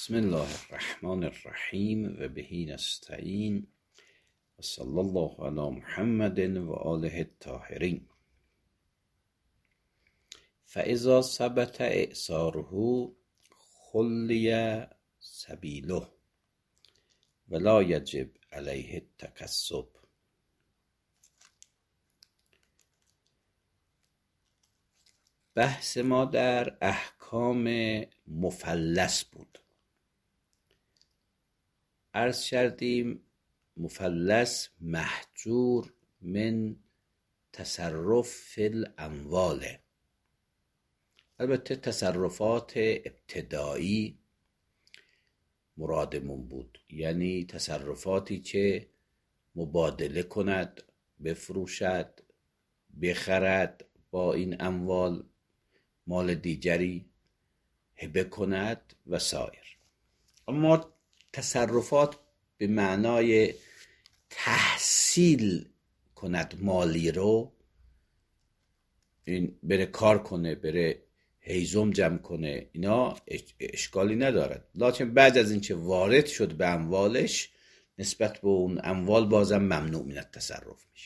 بسم الله الرحمن الرحیم و بهی نستعین و صلی الله علی محمد و آله الطاهرین. فاذا ثبت اعصاره خلی سبیله ولا یجب علیه التکسب. بحث ما در احکام مفلس بود. عرض کردیم مفلس محجور من تصرف فی الاموال. البته تصرفات ابتدایی مرادمون بود، یعنی تصرفاتی که مبادله کند، بفروشد، بخرد، با این اموال مال دیگری هبه کند و سایر. اما تصرفات به معنای تحصیل کند مالی رو، این بره کار کنه، بره هیزم جمع کنه، اینا اشکالی ندارد. لکن بعد از اینکه وارد شد به اموالش، نسبت به اون اموال بازم ممنوع من التصرف میشه.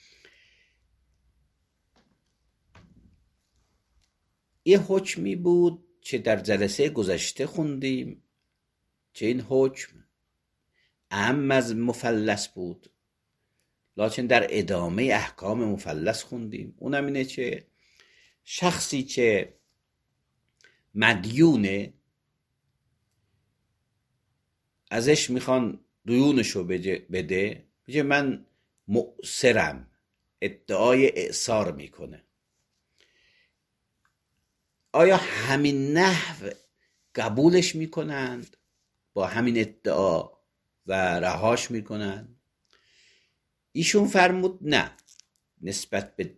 یه حکمی بود که در جلسه گذشته خوندیم که این حکم اهم از مفلس بود، لکن در ادامه احکام مفلس خوندیم. اونم اینه که شخصی که مدیونه، ازش میخوان دیونشو بده، میگه من مؤثرم، ادعای اعصار میکنه. آیا همین نحو قبولش میکنند با همین ادعا و رهاش میکنند؟ ایشون فرمود نه، نسبت به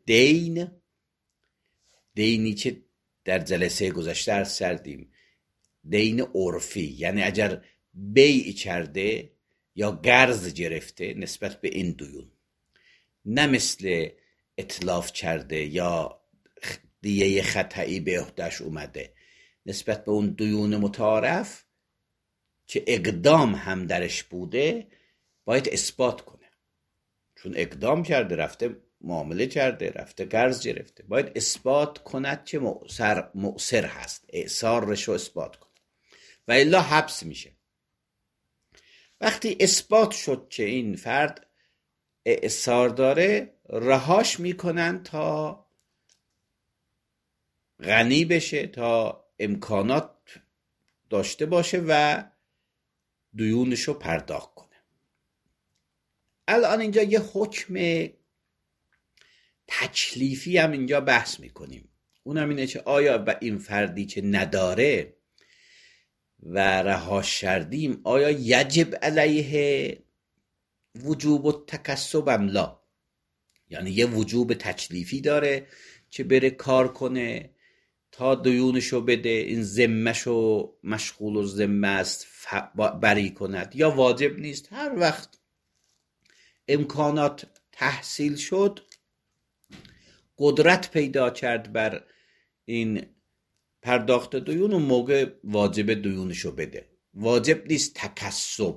دینی که در جلسه گذشته عرض کردیم، دین عرفی، یعنی اگر بیع کرده یا قرض گرفته نسبت به این دیون، نه مثل اتلاف کرده یا دیه خطایی به عهده‌اش اومده، نسبت به اون دیون متعارف که اقدام هم درش بوده باید اثبات کنه، چون اقدام کرده، رفته معامله کرده، رفته قرض گرفته، باید اثبات کند که مؤثر هست، اعصارش رو اثبات کنه و الا حبس میشه. وقتی اثبات شد که این فرد اعصار داره، رهاش میکنن تا غنی بشه، تا امکانات داشته باشه و دیونشو پرداخت کنه. الان اینجا یه حکم تکلیفی هم اینجا بحث میکنیم. اونم اینه که آیا این فردی که نداره و رهاش کردیم، آیا یجب علیه وجوب التکسب ام لا؟ یعنی یه وجوب تکلیفی داره که بره کار کنه تا دیونشو بده، این ذمهشو مشغول و ذمه است بری کند، یا واجب نیست؟ هر وقت امکانات تحصیل شد، قدرت پیدا کرد بر این پرداخت دیون، و موقع واجب دیونشو بده. واجب نیست تکسب.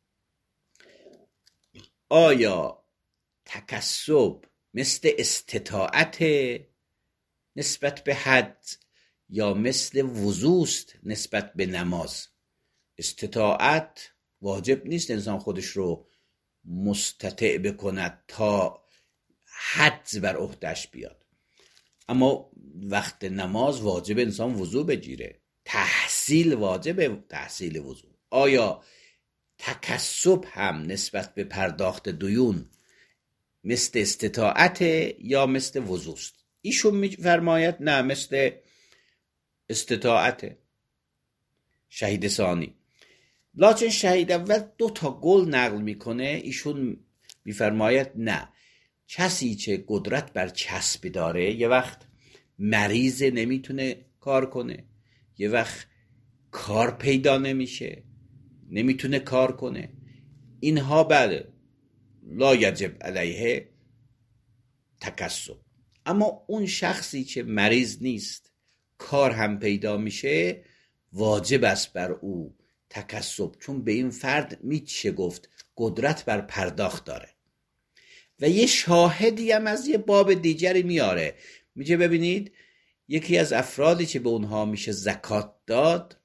آیا تکسب مثل استطاعت نسبت به حد یا مثل وضوست نسبت به نماز؟ استطاعت واجب نیست انسان خودش رو مستطیع بکند تا حد بر عهده‌اش بیاد، اما وقت نماز واجب انسان وضو بگیره، تحصیل واجب، تحصیل وضو. آیا تکسب هم نسبت به پرداخت دیون مثل استطاعت یا مثل وضوست؟ ایشون میفرماید نه، مثل استطاعت. شهید ثانی. لکن شهید اول 2 قول نقل میکنه. ایشون میفرماید نه، کسی که قدرت بر کسب داره، یه وقت مریض نمیتونه کار کنه، یه وقت کار پیدا نمیشه، نمیتونه کار کنه، اینها بله لا یجب علیه تکسب. اما اون شخصی که مریض نیست، کار هم پیدا میشه، واجب است بر او تکسب، چون به این فرد میشه گفت قدرت بر پرداخت داره. و یه شاهدی هم از یه باب دیگری میاره، میگه ببینید یکی از افرادی که به اونها میشه زکات داد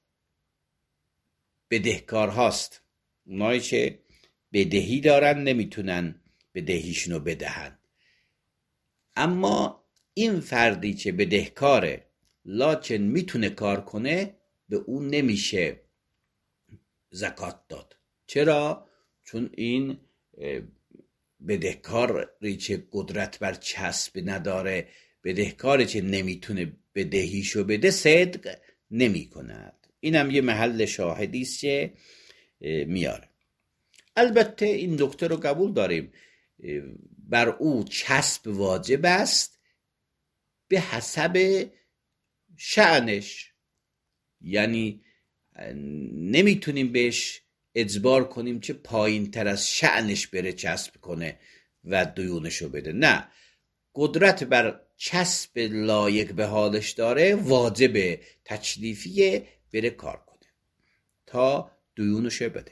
بدهکار هاست، اونایی که بدهی دارن نمیتونن بدهیشونو بدهن. اما این فردی که بدهکاره لکن میتونه کار کنه به اون نمیشه زکات داد. چرا؟ چون این بدهکاری که قدرت بر چسب نداره، بدهکاری که نمیتونه بدهیشو بده، صدق نمی کند. اینم یه محل شاهدی است که میاره. البته این نکته رو قبول داریم، بر او چسب واجب است به حسب شأنش، یعنی نمیتونیم بهش اجبار کنیم که پایین تر از شأنش بره چسب کنه و دیونشو بده. نه، قدرت بر چسب لایق به حالش داره، واجب تکلیفیه بره کار کنه تا دیونشو بده.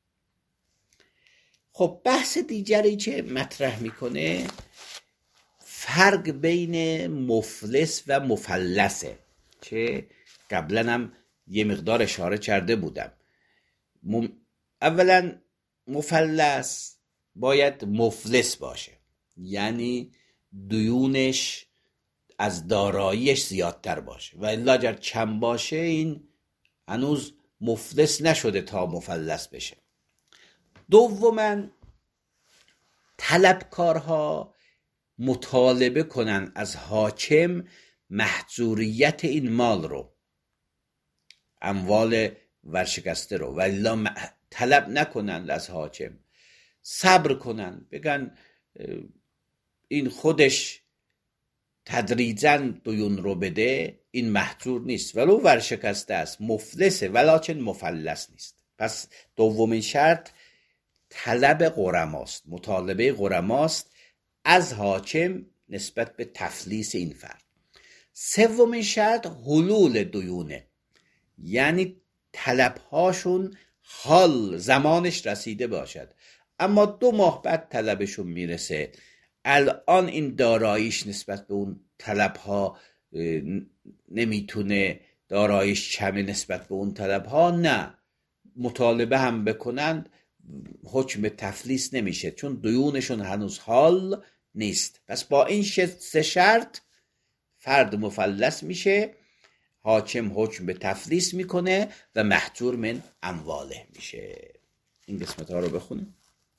خب بحث دیگری که مطرح میکنه فرق بین مفلس و مفلسه که قبلا هم یه مقدار اشاره کرده بودم. اولا مفلس باید مفلس باشه، یعنی دیونش از داراییش زیادتر باشه، و الا اگر کم باشه این هنوز مفلس نشده تا مفلس بشه. دوما طلبکارها مطالبه کنن از حاکم محجوریت این مال رو، اموال ورشکسته رو، و الا طلب نکنن از حاکم، صبر کنن، بگن این خودش تدریجاً دیون رو بده، این محجور نیست، ولو ورشکسته است، مفلسه ولکن مفلس نیست. پس دومین شرط طلب غرماست، مطالبه غرماست از حاکم نسبت به تفلیس این فرد. سومین شرط حلول دیونه، یعنی طلبهاشون حال زمانش رسیده باشد، اما 2 ماه بعد طلبشون میرسه، الان این داراییش نسبت به اون طلبها نمیتونه، داراییش کمه نسبت به اون طلبها، نه مطالبه هم بکنند حکم تفلیس نمیشه، چون دیونشون هنوز حال نیست. پس با این 3 شرط فرد مفلس میشه، حاکم حکم به تفلیس میکنه و محجور من امواله میشه. این قسمت ها رو بخونیم.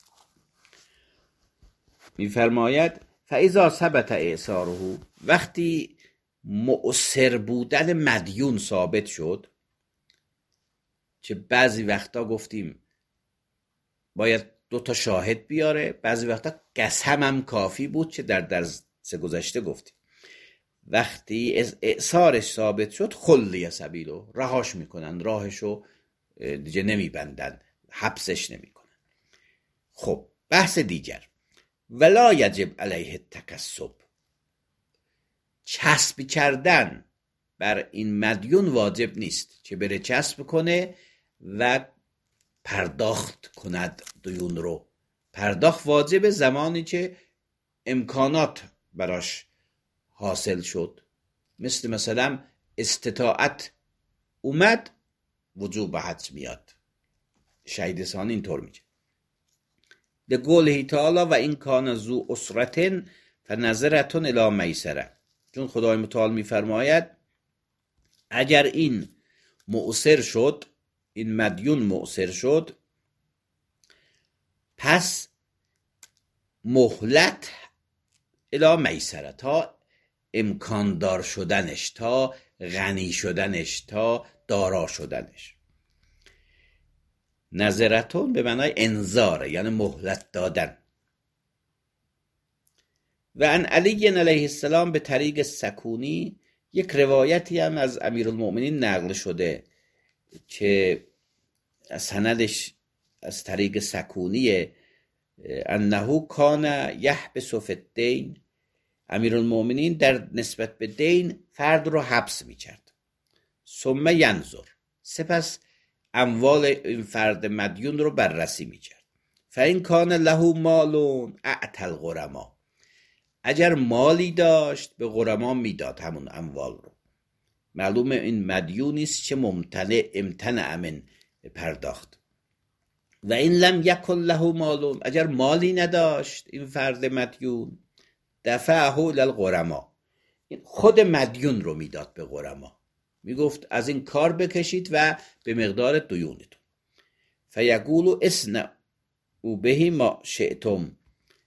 میفرماید فاذا ثبت اعساره، وقتی مؤثر بودن مدیون ثابت شد، که بعضی وقتا گفتیم باید 2 تا شاهد بیاره، بعضی وقتا قسم هم کافی بود که در درس گذشته گفتیم. وقتی از اعسارش ثابت شد خلی سبیلو، رهاش میکنن، راهشو دیگه نمیبندن، حبسش نمیکنن. خب بحث دیگر، ولا یجب علیه التکسب، چسب کردن بر این مدیون واجب نیست که بره چسب کنه و پرداخت کند دیون رو. پرداخت واجب زمانی که امکانات براش حاصل شد، مثلا استطاعت اومد، وجوب حج میاد. شهید ثانی اینطور میگه ده قوله تعالی و این کان ذو اسرة فنظرة الی میسره، چون خدای متعال میفرماید اگر این مؤثر شد، این مدیون مؤثر شد، پس مهلت الی میسره، تا امکان دار شدنش، تا غنی شدنش، تا دارا شدنش. نظرتون به معنای انذاره، یعنی مهلت دادن. و ان علی علیه السلام به طریق سکونی، یک روایتی هم از امیرالمؤمنین نقل شده که سندش از طریق سکونی، انه کان یحبس فی الدین، امیرالمؤمنین در نسبت به دین فرد رو حبس میکرد. ثم ینظر، سپس اموال این فرد مدیون رو بررسی میکرد. فإن کان له مالون اعطی الغرما، اگر مالی داشت به غرما میداد همون اموال رو. معلومه این مدیونی است که امتنع من پرداخت. و این لم یکن له مالون، اگر مالی نداشت این فرد مدیون، دفعه للغرما، خود مدیون رو میداد به غرما، میگفت از این کار بکشید و به مقدار دیونتون. فیقولوا اصنعوا به ما شئتم،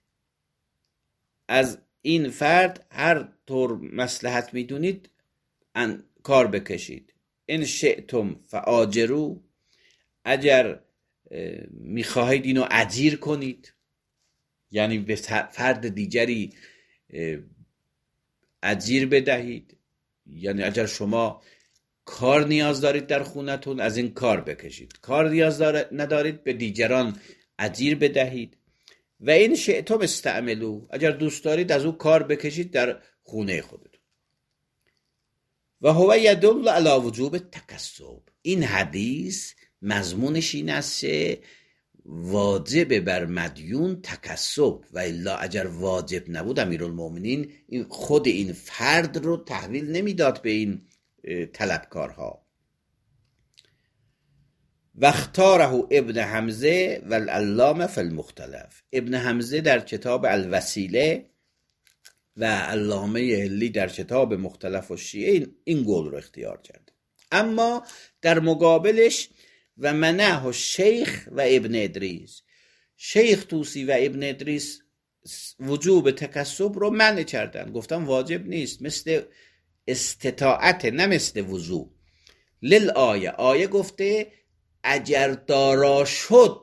از این فرد هر طور مصلحت میدونید کار بکشید. ان شئتم فآجروا، اگر میخواهید اینو اجیر کنید، یعنی به فرد دیگری اجیر بدهید، یعنی اگر شما کار نیاز دارید در خونتون از این کار بکشید، کار نیاز ندارید به دیگران اجیر بدهید. و این شئتم استعملوا، اگر دوست دارید از او کار بکشید در خونه خودتون. و هو یدل علی وجوب التکسب، این حدیث مضمونش این است که واجب بر مدیون تکسب، و الا اگر واجب نبود امیرالمومنین خود این فرد رو تحویل نمیداد به این طلبکارها. و اختاره ابن حمزه و العلامه فی المختلف، ابن حمزه در کتاب الوسیله و علامه هلی در کتاب مختلف الشیعه این قول رو اختیار کرد. اما در مقابلش و منعه الشیخ و ابن ادریس، شیخ طوسی و ابن ادریس وجوب تکسب رو منع کردن، گفتن واجب نیست، مثل استطاعت نه مثل وضو. للآیه، آیه گفته اگر دارا شد،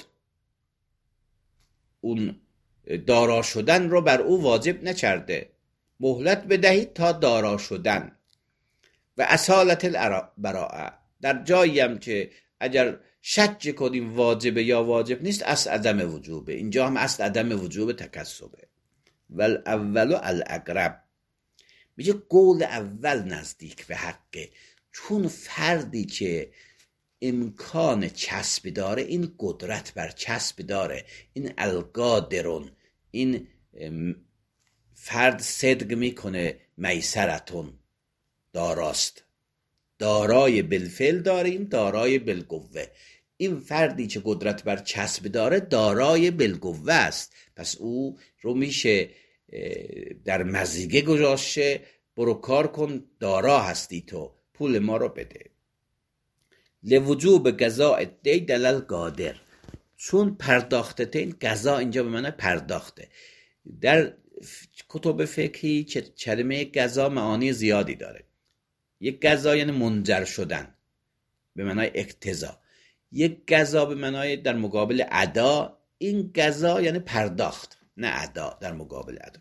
اون دارا شدن رو بر او واجب نکرده، مهلت بدهید تا دارا شدن. و اصالت البراءه، در جایی هم که اگر شک کنیم واجبه یا واجب نیست، اصل عدم وجوبه، اینجا هم اصل عدم وجوب تکسبه. والاول الاقرب، میگه قول اول نزدیک به حقه، چون فردی که امکان کسب داره، این قدرت بر کسب داره، این القادرون، این فرد صدق میکنه میسرتون، داراست، دارای بالفعل داریم، دارای بالقوه. این فردی که قدرت بر کسب داره دارای بالقوه است، پس او رو میشه در مزیگه گذاشته، برو کار کن، دارا هستی تو، پول ما رو بده. لوجوب قضاء الدین دلال قادر، چون پرداختتین، قضا اینجا به معنی پرداخته. در کتب فقهی که کلمه قضا معانی زیادی داره. یک قضا یعنی منجر شدن به معنای اقتضا، یک قضا به معنای در مقابل ادا، این قضا یعنی پرداخت نه ادا، در مقابل ادا.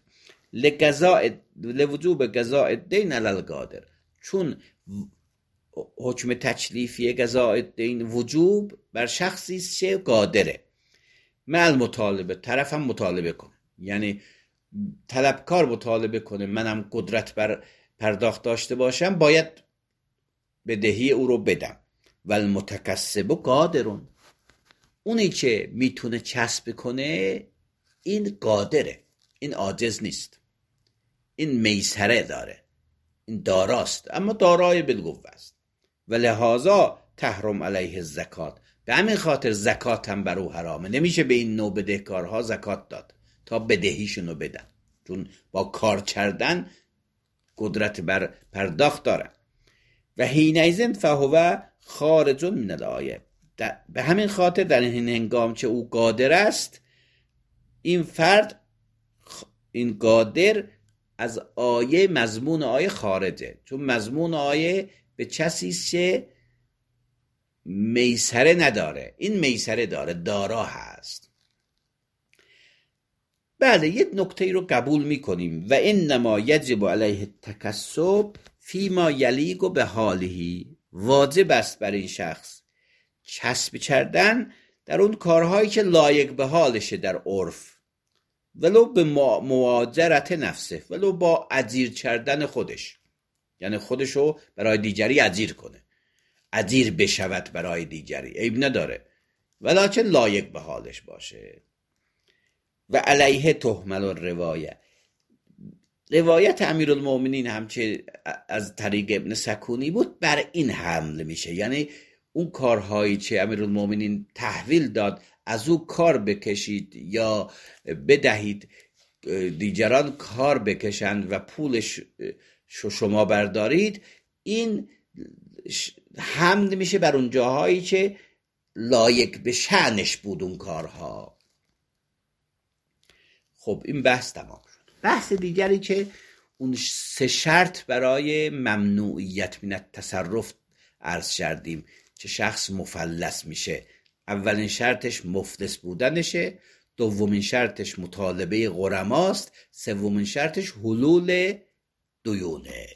لوجوب قضاء الدین علی القادر، چون حکم تکلیفی قضاء الدین وجوب بر شخصی است که قادره. مع المطالبه، طرفم مطالبه کنه، یعنی طلبکار مطالبه کنه منم قدرت بر پرداخت داشته باشم، باید بدهی او رو بدم. و المتکسب قادرون، اونی که میتونه کسب کنه این قادره، این عاجز نیست، این میسره داره، این داراست، اما دارای بالقوه است. و لحاظا تحرم علیه الزکات، به همین خاطر زکات هم بر او حرامه، نمیشه به این نوع بدهکارها زکات داد تا بدهیشونو بدن، چون با کار کردن قدرت بر پرداخت دارن. و حینئذ فهو خارج من الآیه، به همین خاطر در این هنگام که او قادر است، این فرد، این قادر از آیه، مضمون آیه خارجه، چون مضمون آیه به کسی که میسره نداره، این میسره داره، دارا هست. بله، یک نکته رو قبول میکنیم. و انما یجب علیه التکسب فیما یلیق به حاله، واجب است بر این شخص کسب کردن در اون کارهایی که لایق به حالشه در عرف، ولو به مواجرت نفسه، ولو با اجیر کردن خودش، یعنی خودشو برای دیگری اجیر کنه. اجیر بشود برای دیگری، عیب نداره، ولکن لایق به حالش باشه. و علیه تحمل الروایه، روایت امیرالمومنین همچه از طریق ابن سکونی بود بر این حمل میشه، یعنی اون کارهایی که امیرالمومنین تحویل داد از او کار بکشید یا بدهید دیگران کار بکشند و پولش شما بردارید، این حمل میشه بر اون جاهایی که لایق به شأنش بود اون کارها. خب این بحث تمام شد. بحث دیگری که اون 3 شرط برای ممنوعیت من التصرف عرض کردیم که شخص مفلس میشه. اولین شرطش مفلس بودنشه، دومین شرطش مطالبه غرماست، سومین شرطش حلول دیونه.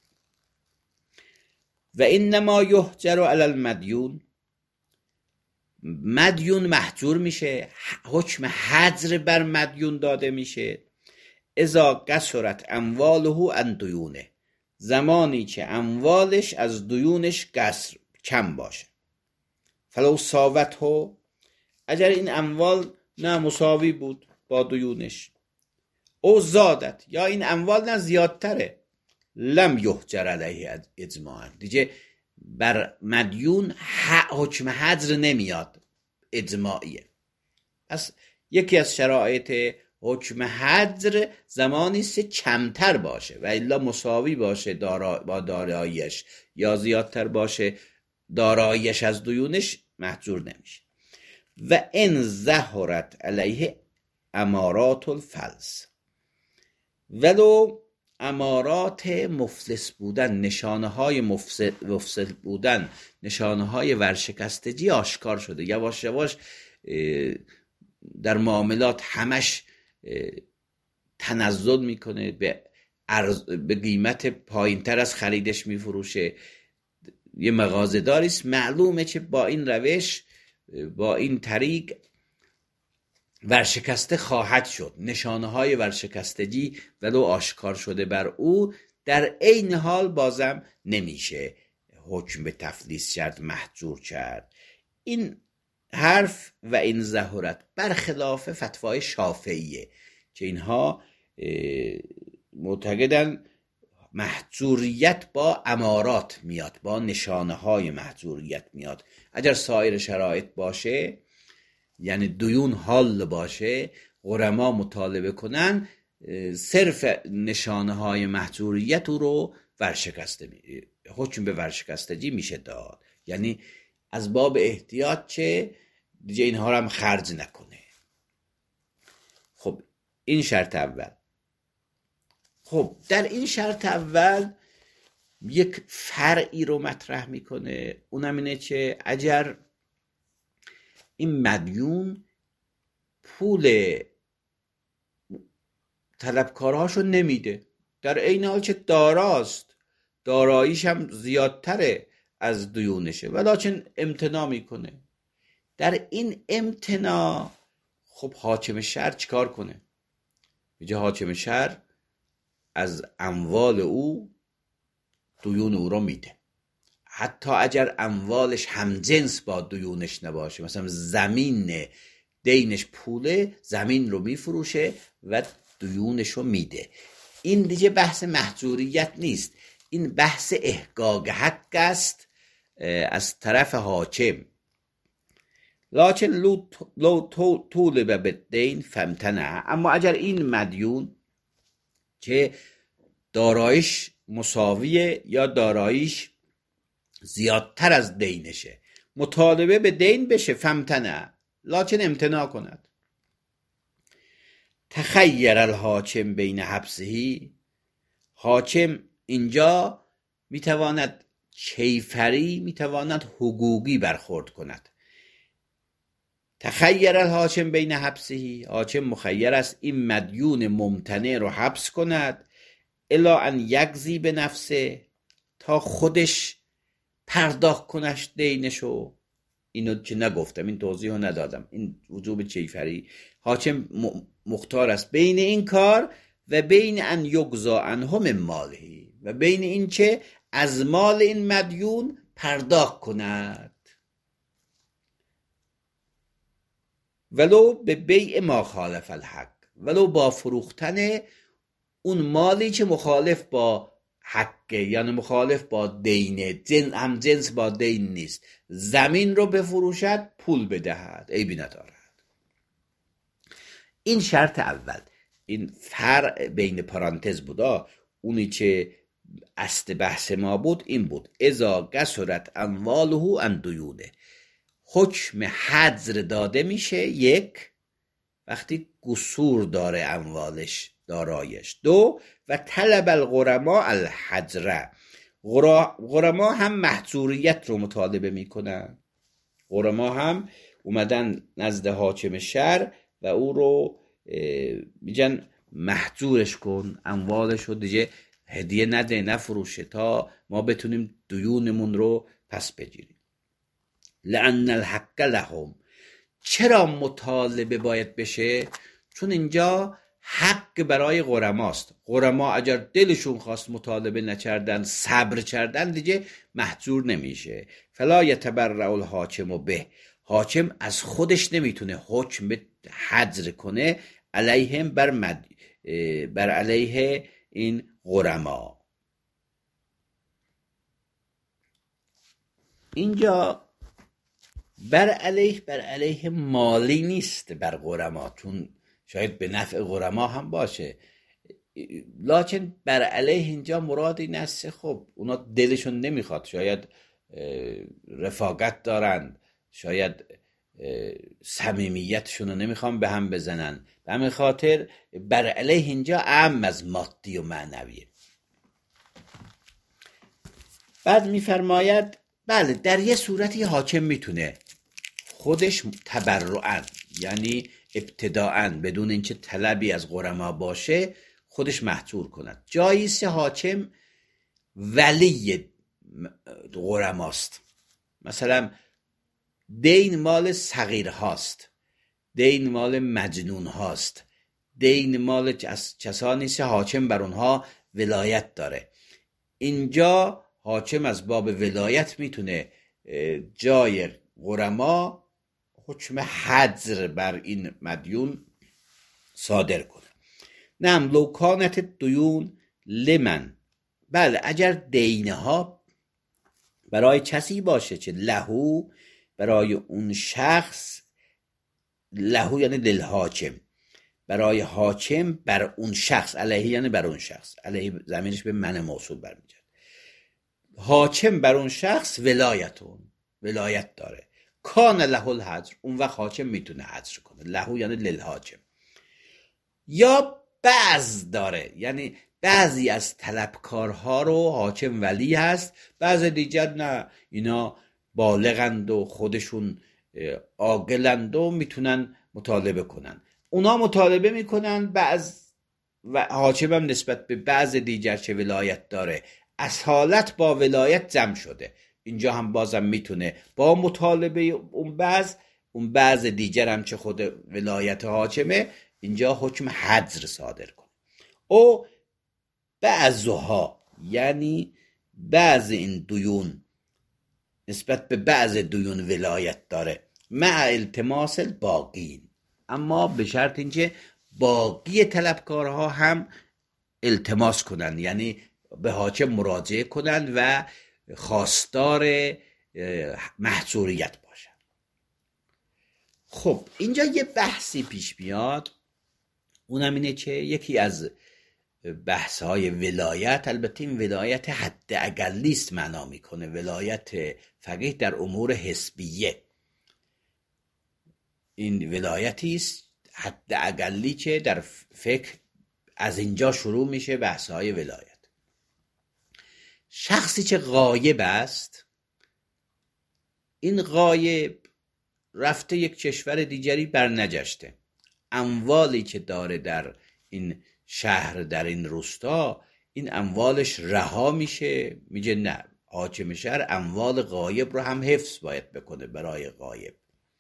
و انما یحجر علی المدیون، مدیون محجور میشه، حکم حجر بر مدیون داده میشه. اذا قصرت امواله عن دیونه، زمانی که اموالش از دیونش قصر کم باشه. فلو ساوته، اگر این اموال نه مساوی بود با دیونش، او زادت، یا این اموال نه زیادتره، لم یحجر علیه اجماعا، دیگه بر مدیون حکم حجر نمیاد، اجماعیه. پس یکی از شرایط حکم حجر زمانی است کمتر باشه و الا مساوی باشه با داراییش یا زیادتر باشه داراییش از دیونش محجور نمیشه. و ان ظهرت علیه امارات الفلس، ولو امارات مفلس بودن، نشانه های مفلس بودن، نشانه های ورشکستگی آشکار شده، یواش یواش در معاملات همش تنزل میکنه، به قیمت پایین تر از خریدش میفروشه، یه مغازه داریست، معلومه که با این روش، با این طریق ورشکسته خواهد شد، نشانه های ورشکستگی ولو آشکار شده بر او، در عین حال بازم نمیشه حکم به تفلیس کرد، محجور کرد. این حرف و این ظهورت برخلاف فتوای شافعیه که اینها معتقدن محجوریت با امارات میاد، با نشانه های محجوریت میاد. اگر سایر شرایط باشه، یعنی دیون حال باشه، غرما مطالبه کنن، صرف نشانه های محجوریت رو حکم به ورشکستگی میشه داد، یعنی از باب احتیاط چه دیگه اینها رو هم خرج نکنه. خب این شرط اول. خب در این شرط اول یک فرعی رو مطرح میکنه، اونم اینه که اگر این مدیون پول طلبکارهاشو نمیده، در عین حال که داراست، داراییش هم زیادتره از دیونشه، ولکن امتناع میکنه، در این امتناع خب حاکم شهر چیکار کنه؟ میگه حاکم شهر از اموال او دیون او رو میده، حتی اگر اموالش همجنس با دیونش نباشه، مثلا زمین دینش پوله، زمین رو میفروشه و دیونش رو میده. این دیگه بحث محجوریت نیست، این بحث احقاق حق است از طرف حاکم. لکن لو طولب بالدین فامتنع، اما اگر این مدیون که دارایش مساویه یا دارایش زیادتر از دینشه مطالبه به دین بشه، فامتنع، لکن امتناع کند. تخیر الحاکم بین حبسهی، حاکم اینجا میتواند کیفری، میتواند حقوقی برخورد کند. تخیر الحاکم بین حبسهی، حاکم مخیر است این مدیون ممتنع رو حبس کند، الا ان یقضی به نفسه، تا خودش پرداخت کنش دینشو. اینو که نگفتم، این توضیح رو ندادم، این وجوب کیفری. حاکم مختار است بین این کار و بین ان یقضا عنه من ماله، و بین این که از مال این مدیون پرداخت کند، ولو به بیع ما خالف الحق، ولو با فروختن اون مالی که مخالف با حقه، یعنی مخالف با دینه، هم جنس با دین نیست. زمین رو بفروشد، پول بدهد، عیبی ندارد. این شرط اول. این فرع بین پرانتز بودا. اونی که اصل بحث ما بود این بود: اذا کثرت امواله عن دیونه، حکم حظر داده میشه یک وقتی قصور داره اموالش، دارایش. دو، و طلب الغرما الحجر، غرما هم محجوریت رو مطالبه میکنن. غرما هم اومدن نزد حاکم شهر و او رو میگن محجورش کن، اموالش رو دیگه هدیه نده، نفروشه تا ما بتونیم دیونمون رو پس بگیریم. لأن الحق لهم، چرا مطالبه باید بشه؟ چون اینجا حق برای غرماست. غرما اگر دلشون خواست مطالبه نکردن، صبر کردن، دیگه محجور نمیشه. فلا یتبرع الحاکم به، حاکم از خودش نمیتونه حکم حجر کنه علیهم بر علیه این غرما. اینجا بر علیه مالی نیست بر غرما، چون شاید به نفع غرما هم باشه، لکن بر علیه اینجا مراد این است خب اونا دلشون نمیخواد، شاید رفاقت دارن، شاید صمیمیتشون رو نمیخوان به هم بزنن، به همین خاطر بر علیه اینجا اعم از مادی و معنویه. بعد میفرماید بله در یه صورتی حاکم میتونه خودش تبرعاً، یعنی ابتداءً بدون اینکه طلبی از غرما باشه، خودش محجور کند. جاییست حاکم ولی غرماست، مثلا دین مال صغیر هاست، دین مال مجنون هاست، دین مال کسانی که حاکم بر اونها ولایت داره. اینجا حاکم از باب ولایت میتونه جای غرما حکم حجر بر این مدیون صادر کنه. نعم لو کانت دیون لمن، بله اگر دینها برای کسی باشه که لهو، برای اون شخص، لهو یعنی للحاکم، برای حاکم بر اون شخص، علیه یعنی بر اون شخص، علیه زمینش به من موصول برمیگرد، حاکم بر اون شخص ولایت داره، کان له الحجر، اون وقت حاکم میتونه حجر کنه. لهو یعنی للحاکم. یا بعض داره، یعنی بعضی از طلبکارها رو حاکم ولی هست، بعض دیگر نه، اینا بالغند و خودشون عاقلند و میتونن مطالبه کنن، اونا مطالبه میکنن. و حاکم هم نسبت به بعض دیگر چه ولایت داره، اصالت با ولایت جمع شده، اینجا هم بازم میتونه با مطالبه اون بعض دیگر هم چه خود ولایت حاکمه، اینجا حکم حجر صادر کنه. او بعضها، یعنی بعض این دیون نسبت به بعض دیون ولایت داره، مع التماس الباقین، اما به شرط اینکه باقی طلبکارها هم التماس کنن، یعنی به حاکم مراجعه کنن و خواستار محجوریت باشن. خب اینجا یه بحثی پیش میاد، اونم اینه که یکی از بحث‌های ولایت، البته این ولایت حد اقلیست معنا میکنه، ولایت فقیه در امور حسبیه، این ولایتی است حد اقلی که در فقه از اینجا شروع میشه بحث‌های ولایت. شخصی که غایب است، این غایب رفته یک کشور دیگری برنگشته، اموالی که داره در این شهر، در این روستا، این اموالش رها میشه، میگه نه، حاکم شهر اموال غایب رو هم حفظ باید بکنه برای غایب.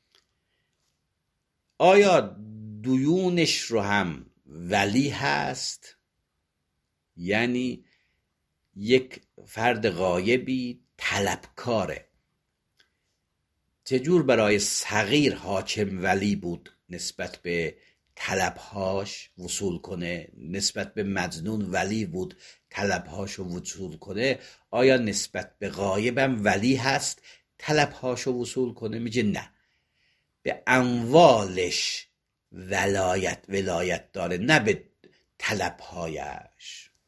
آیا دیونش رو هم ولی هست؟ یعنی یک فرد غایبی طلبکاره. چجور برای صغیر حاکم ولی بود نسبت به طلبهاش وصول کنه، نسبت به مجنون ولی بود طلبهاشو وصول کنه، آیا نسبت به غایبم ولی هست طلبهاشو وصول کنه؟ میگه نه، به اموالش ولایت داره، نه به طلبهایش.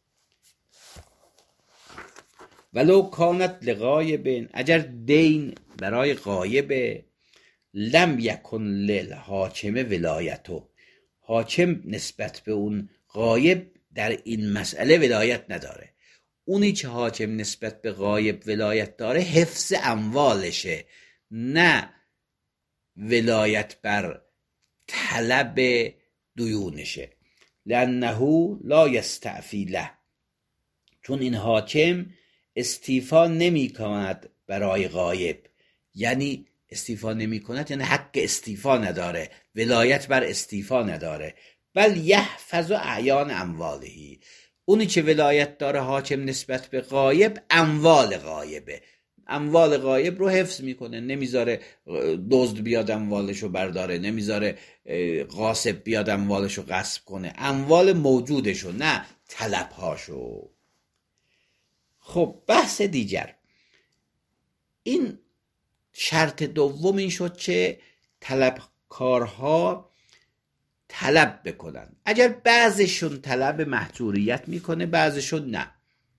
ولو کانت لغایب، اگر دین برای غایبه، لم یکن للحاکم ولایتو، حاکم نسبت به اون غایب در این مسئله ولایت نداره. اونی که حاکم نسبت به غایب ولایت داره حفظ اموالشه، نه ولایت بر طلب دیونشه. لانه لا یستعفی له، چون این حاکم استیفا نمی کند برای غایب. یعنی استیفا نمی کند یعنی حق استیفا نداره، ولایت بر استیفا نداره. بل یحفظ اعیان اموالهی، اونی که ولایت داره حاکم نسبت به غایب اموال غایبه، اموال غایب رو حفظ میکنه، نمیذاره دزد بیاد اموالشو برداره، نمیذاره غاصب بیاد اموالشو غصب کنه، اموال موجودشو نه طلبهاشو. خب بحث دیگر، این شرط دوم این شد که طلبکارها طلب بکنن. اگر بعضشون طلب محجوریت میکنه بعضشون نه،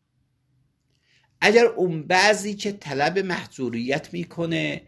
اگر اون بعضی که طلب محجوریت میکنه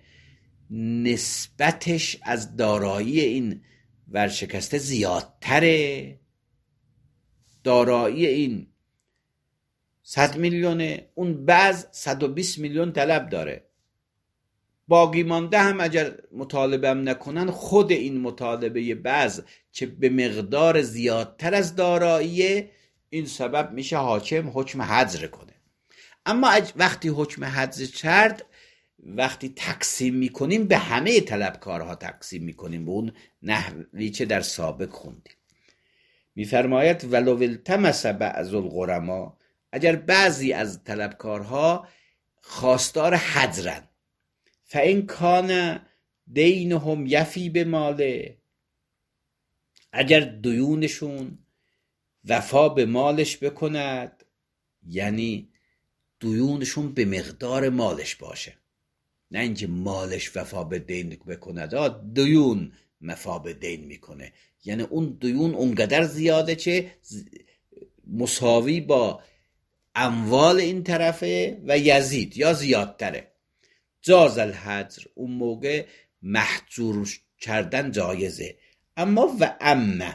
نسبتش از دارایی این ورشکسته زیادتره، دارایی این 100 میلیونه، اون بعض 120 میلیون طلب داره، باقی مانده هم اگر مطالبه هم نکنن، خود این مطالبه بعض که به مقدار زیادتر از دارایی این سبب میشه حاکم حکم حجر کنه. اما وقتی حکم حجر کرد، وقتی تقسیم میکنیم به همه طلبکارها تقسیم میکنیم، به اون نحوی که در سابق خوندیم. میفرماید ولو التمس بعض الغرما، اگر بعضی از طلبکارها خواستار حجرن، فإن کان دینهم یفی به ماله، اگر دیونشون وفا به مالش بکند، یعنی دیونشون به مقدار مالش باشه، نه اینکه مالش وفا به دین بکند، دیون وفا به دین میکنه، یعنی اون دیون اونقدر زیاده که مساوی با اموال این طرفه و یزید یا زیادتره. جاز الحجر، اون موقع محجور کردن جایزه. اما و اما،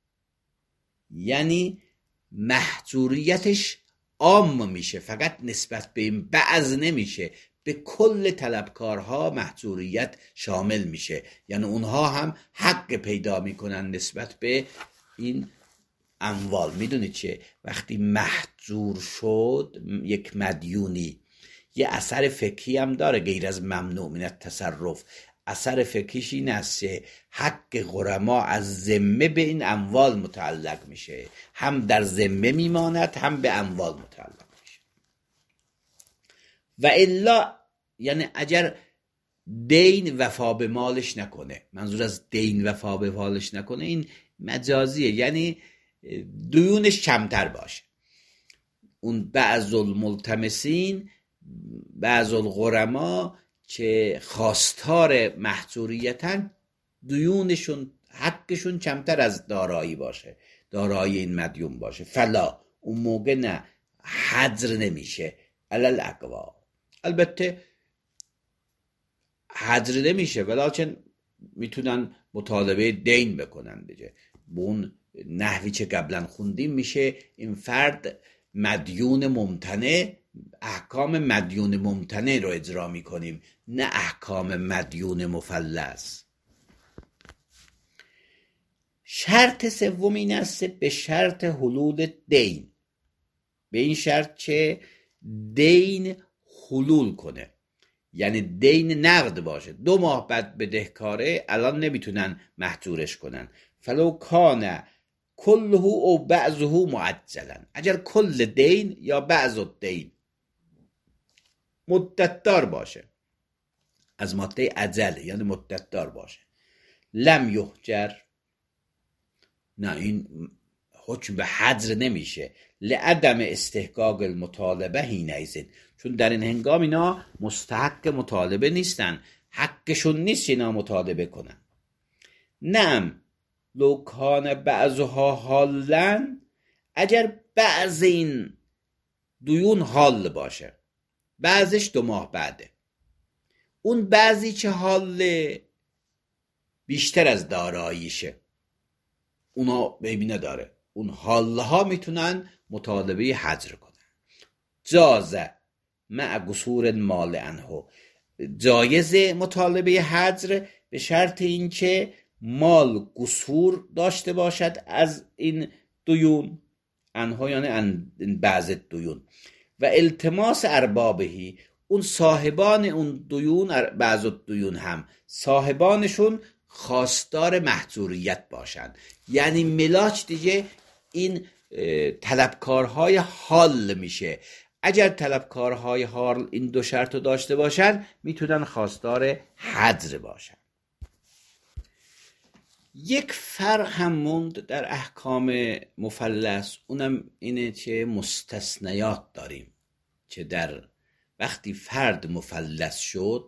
یعنی محجوریتش عام میشه، فقط نسبت به این بعض نمیشه، به کل طلبکارها محجوریت شامل میشه، یعنی اونها هم حق پیدا میکنن نسبت به این اموال. میدونید چه؟ وقتی محجور شد یک مدیونی، یه اثر فقهی هم داره غیر از ممنوع من التصرف. اثر فقهیش این است که حق غرما از ذمه به این اموال متعلق میشه، هم در ذمه میماند هم به اموال متعلق میشه. و الا، یعنی اگر دین وفا به مالش نکنه، منظور از دین وفا به مالش نکنه این مجازیه، یعنی دیونش کمتر باشه. اون بعض الملتمسین، بعض الغرما که خواستار محجوریتن، دیونشون حقشون کمتر از دارایی باشه، دارایی این مدیون باشه، فلا، اون موقع نه، حجر نمیشه علل اقوا. البته حجر نمیشه ولیکن میتونن مطالبه دین بکنن دیگه. به اون نحوی که قبلا خوندیم میشه این فرد مدیون ممتنع، احکام مدیون ممتنع رو اجرا میکنیم، نه احکام مدیون مفلس. شرط سوم این است به شرط حلول دین، به این شرط که دین حلول کنه، یعنی دین نقد باشه. 2 ماه بعد بدهکاره، الان نمیتونن محجورش کنن. فلو کان کله او بعضه معجلا، اگر کل دین یا بعض الدین مدت دار باشه، از ماده عجله یعنی مدت دار باشه. لم یحجر، نه این حکم به حجر نمیشه. لعدم استحقاق المطالبه حینئذ، چون در این هنگام اینا مستحق مطالبه نیستن، حقشون نیست اینا مطالبه کنن. نعم لو کان بعضها حالا، اگر بعض این دیون حال باشه، بعضش 2 ماه بعده، اون بعضی که حال بیشتر از داراییشه، اونا ببینه داره، اون حاله ها میتونن مطالبه حجر کنن. جازه مع قصور المال عنه، جایز مطالبه حجر به شرط اینکه مال قصور داشته باشد از این دیون، عنه یعنی بعض دیون، و التماس اربابهی، اون صاحبان اون دیون، بعض دیون هم صاحبانشون خواستار محجوریت باشن، یعنی ملاک دیگه این طلبکارهای حال میشه. اگر طلبکارهای حال این 2 شرط رو داشته باشن میتونن خواستار حجر باشن. یک فرق هم موند در احکام مفلس، اونم اینه که مستثنیات داریم که در وقتی فرد مفلس شد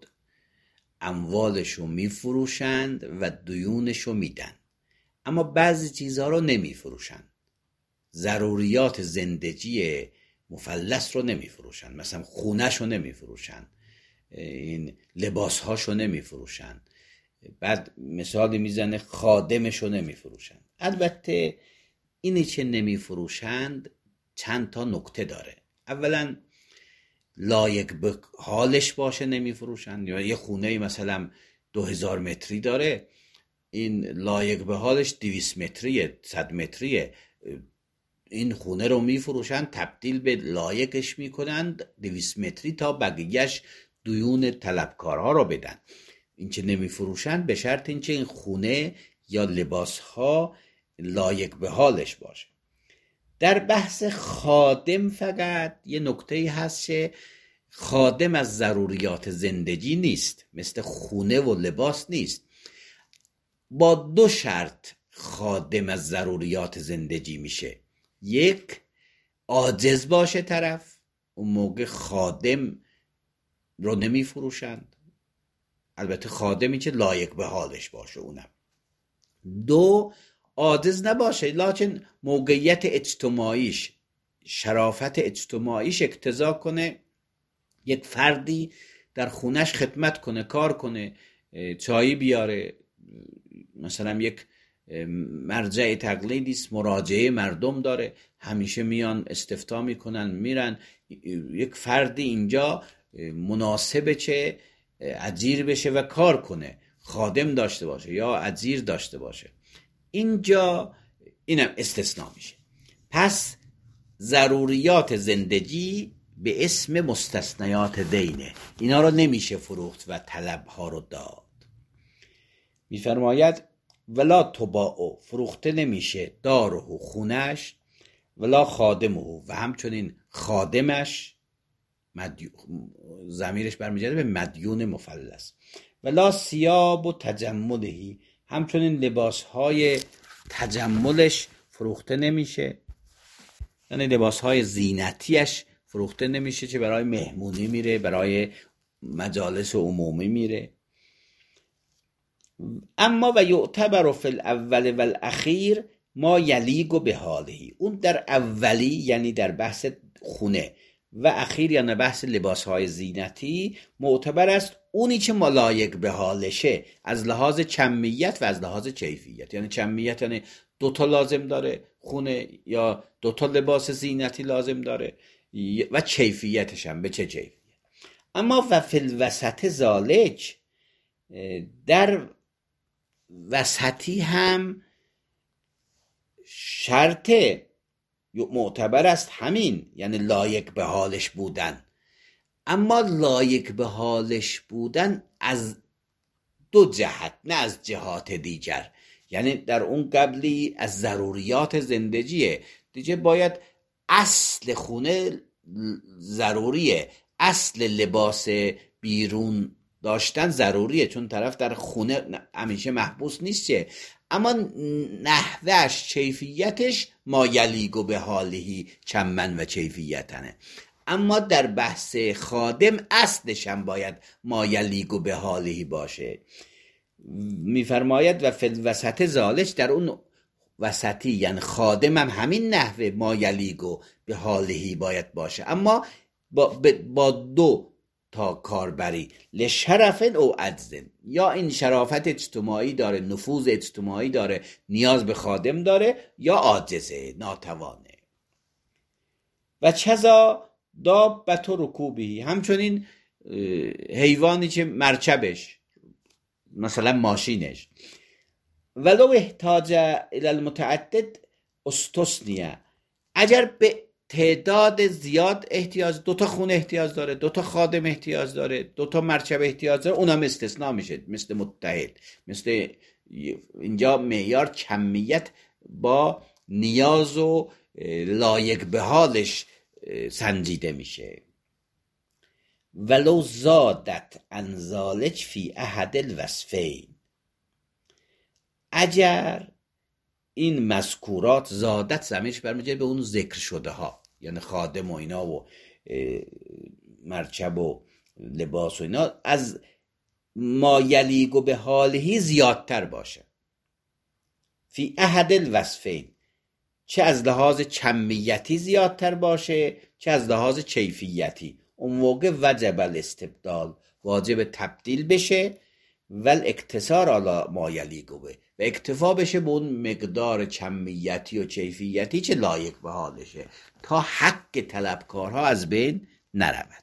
اموالشو میفروشند و دیونشو میدن، اما بعضی چیزها رو نمیفروشند. ضروریات زندگی مفلس رو نمیفروشند، مثلا خونهشو نمیفروشند، این لباسهاشو نمیفروشند، بعد مثالی میزنه خادمشو نمیفروشند. البته اینی که نمیفروشند چند تا نکته داره. اولا لایق به حالش باشه نمیفروشند، یا یه خونه مثلا 2000 متری داره، این لایق به حالش 200 متریه 100 متریه، این خونه رو میفروشند تبدیل به لایقش میکنند 200 متری تا بقیهش دیون طلبکارها رو بدن. این که نمیفروشند به شرط اینکه این خونه یا لباسها لایق به حالش باشه. در بحث خادم فقط یه نکته هست که خادم از ضروریات زندگی نیست، مثل خونه و لباس نیست. با 2 شرط خادم از ضروریات زندگی میشه. یک، عاجز باشه طرف، اون موقع خادم رو نمیفروشند، البته خادمی که لایق به حالش باشه اونم. 2، عاجز نباشه لکن موقعیت اجتماعیش، شرافت اجتماعیش اقتضا کنه یک فردی در خونش خدمت کنه، کار کنه، چایی بیاره، مثلا یک مرجع تقلیدی است، مراجعه مردم داره، همیشه میان استفتاء میکنن میرن، یک فردی اینجا مناسبه چه اجیر بشه و کار کنه، خادم داشته باشه یا اجیر داشته باشه، اینجا اینم استثناء میشه. پس ضروریات زندگی به اسم مستثنیات دینه، اینا رو نمیشه فروخت و طلبها رو داد. میفرماید ولا تباع، فروخته نمیشه داره خونش، ولا خادمه، و همچنین خادمش، ضمیرش برمیگرده به مدیون مفلس، ولا ثیاب و تجملهی، همچنین لباسهای تجملش فروخته نمیشه، یعنی لباسهای زینتیش فروخته نمیشه که برای مهمونی میره، برای مجالس عمومی میره. اما و یعتبر فی الاول و الاخیر ما یلیق به حالهی، اون در اولی یعنی در بحث خونه و اخیر یعنی بحث لباسهای زینتی معتبر است اونی که لایق به حالشه، از لحاظ کمیت و از لحاظ کیفیت. یعنی کمیت یعنی 2 تا لازم داره خونه یا 2 تا لباس زینتی لازم داره، و کیفیتش هم به چه کیفیت. اما و فی الوسط ذالک، در وسطی هم شرط معتبر است همین، یعنی لایق به حالش بودن، اما لایق به حالش بودن از 2 جهت نه از جهات دیگر. یعنی در اون قبلی از ضروریات زندگیه دیگه، باید اصل خونه ضروریه، اصل لباس بیرون داشتن ضروریه، چون طرف در خونه همیشه محبوس نیست، اما نحوهش، کیفیتش ما یلیگو به حالهی چمن و کیفیتنه. اما در بحث خادم اصلش هم باید ما یلیگو به حالهی باشه. میفرماید و فی الوسط زالش، در اون وسطی یعنی خادم هم همین نحوه ما یلیگو به حالهی باید باشه، اما با دو تا کاربری، لشرف او عجزن، یا این شرافت اجتماعی داره، نفوذ اجتماعی داره، نیاز به خادم داره، یا عاجزه، ناتوانه. و چذا دابت و رکوبی، همچنین حیوانی که مرکبش، مثلا ماشینش، ولو احتاج الی المتعدد استثنیه، اگر به تعداد زیاد احتیاج، 2 تا خونه احتیاج داره، 2 تا خادم احتیاج داره، 2 تا مرکب احتیاج داره، اونم استثناء میشه، مثل متحد. مثل اینجا معیار کمیت با نیاز و لایق به حالش سنجیده میشه. ولو زادت عن ذلک فی احد الوصفین، اگر این مذکورات، زادت زمینش برمیگرده به اون ذکر شده ها، یعنی خادم و اینا و مرکب و لباس و اینا، از ما یلیگو به حالهی زیادتر باشه. فی احد الوصفین، چه از لحاظ کمیتی زیادتر باشه، چه از لحاظ کیفیتی. اون موقع وجب الاستبدال، واجب تبدیل بشه، ول اکتسار علی ما یلیگو به، و اکتفا بشه به اون مقدار کمیتی و کیفیتی که لایق به حالشه، تا حق طلبکارها از بین نرود.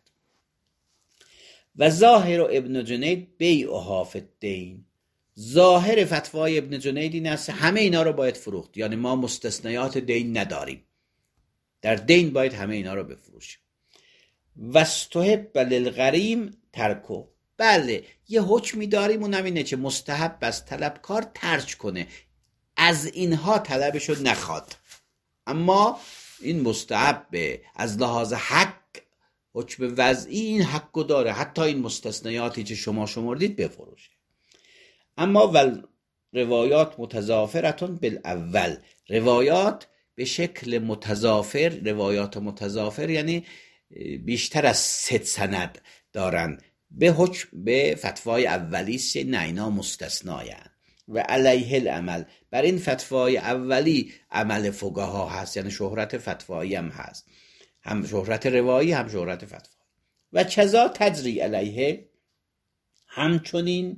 و ظاهر ابن جنید بیعها فی الدین، ظاهر فتوای ابن جنید این است همه اینا رو باید فروخت، یعنی ما مستثنیات دین نداریم، در دین باید همه اینا رو بفروشیم. و استحب للغریم ترکو، بله یه حکمی داریم، اونم اینه که مستحب از طلبکار ترک کنه، از اینها طلبشو نخواد، اما این مستحبه، از لحاظ حق حکم وضعی این حقو داره، حتی این مستثنیاتی که شما شمردید بفروشه. اما روایات متضافرتون بالاول، روایات به شکل متضافر، روایات متضافر یعنی بیشتر از 3 سند دارن، به فتوای اولی است، نه اینا مستثناین. و علیه العمل، بر این فتوای اولی عمل فقها هست، یعنی شهرت فتوایی هم هست، هم شهرت روایی هم شهرت فتوایی. و کذا تجری علیه، همچنین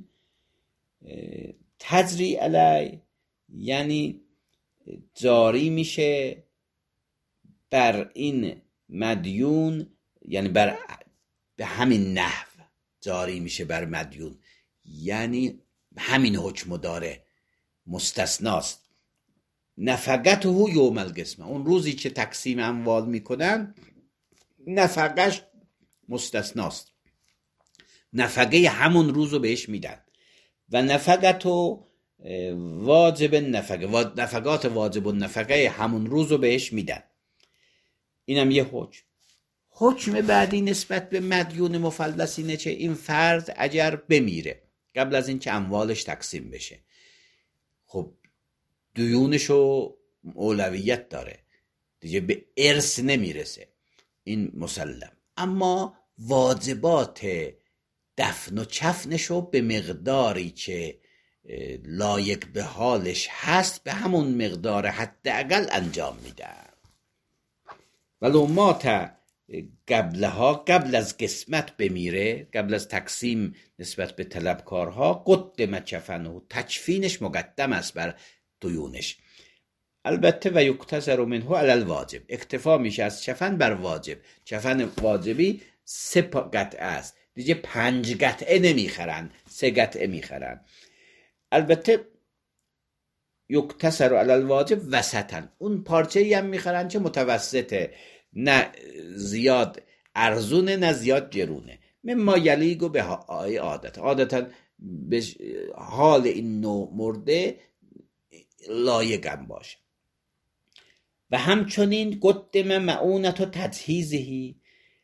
تجری علیه یعنی جاری میشه بر این مدیون، یعنی به همین نحو جاری میشه بر مدیون، یعنی همین حکم داره، مستثناست. نفقته یوم القسمه، اون روزی که تقسیم اموال میکنن نفقش مستثناست، نفقه همون روزو بهش میدن. و نفقتو واجب نفقه، نفقات واجب نفقه همون روزو بهش میدن. اینم یه حکم. حکم بعدی نسبت به مدیون مفلس اینه که این فرد اگر بمیره قبل از این که اموالش تقسیم بشه، خب دیونشو اولویت داره دیگه، به ارث نمیرسه، این مسلم. اما واجبات دفن و کفنشو به مقداری که لایق به حالش هست به همون مقدار حداقل انجام میدن. ولو مات قبلها، قبل از قسمت بمیره، قبل از تقسیم نسبت به طلبکارها، قدم کفنه، تکفینش مقدم است بر دیونش. البته و یکتزر منه علی الواجب، اکتفا میشه از کفن بر واجب. کفن واجبی 3 قطعه است دیگه، 5 قطعه نمیخرن، 3 قطعه میخرن. البته یکتسر علی الواجب وسطا، اون پارچه‌ای هم میخرن که متوسطه، نه زیاد ارزونه نه زیاد گرونه. مما یلیگو به عادتا به حال این نوع مرده لایقم باشه. و همچنین قدم معونت و تجهیزهی،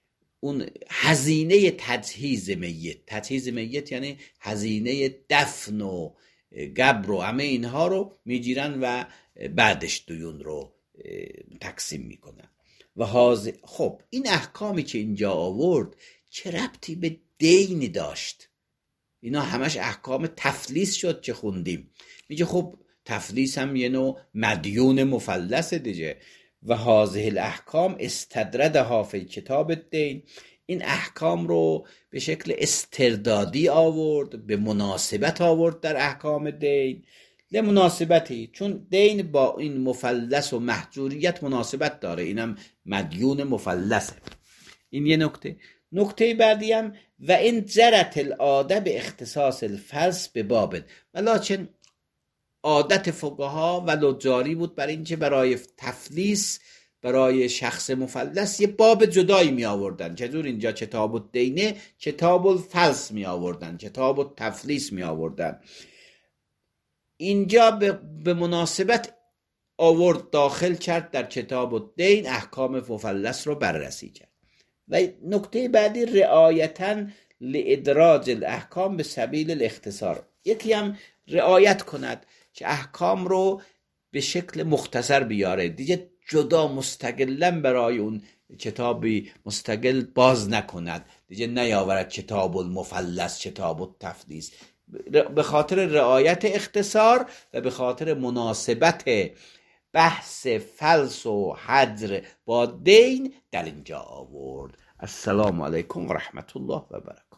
اون هزینه تجهیز میت یعنی هزینه دفن و قبر و همه اینها رو میگیرن و بعدش دیون رو تقسیم میکنن. و خب این احکامی که اینجا آورد چه ربطی به دین داشت؟ اینا همش احکام تفلیس شد که خوندیم. میگه خب تفلیس هم یه نوع مدیون مفلس دیگه. و هذه الاحکام استدردها فی کتاب الدین، این احکام رو به شکل استردادی آورد، به مناسبت آورد در احکام دین. لمناسبتی، چون دین با این مفلس و محجوریت مناسبت داره، اینم مدیون مفلسه. این یه نکته بعدی هم و این جرت العاده به اختصاص الفلس به بابد، ولکن عادت فقها ولو جاری بود برای اینکه برای تفلیس، برای شخص مفلس یه باب جدایی می آوردن. چطور اینجا کتاب الدینه کتاب الفلس می آوردن، کتاب التفلیس می آوردن. اینجا به مناسبت آورد، داخل کرد در کتاب الدین، احکام مفلس رو بررسی کرد. و نکته بعدی رعایتاً لادراج الاحکام به سبیل الاختصار، یکی هم رعایت کند که احکام رو به شکل مختصر بیاره، دیگه جدا مستقلا برای اون کتابی مستقل باز نکند، دیگه نیاورد کتاب المفلس، کتاب التفلیس. به خاطر رعایت اختصار و به خاطر مناسبت بحث فلس و حجر با دین در اینجا آورد. السلام علیکم و رحمت الله و برکاته.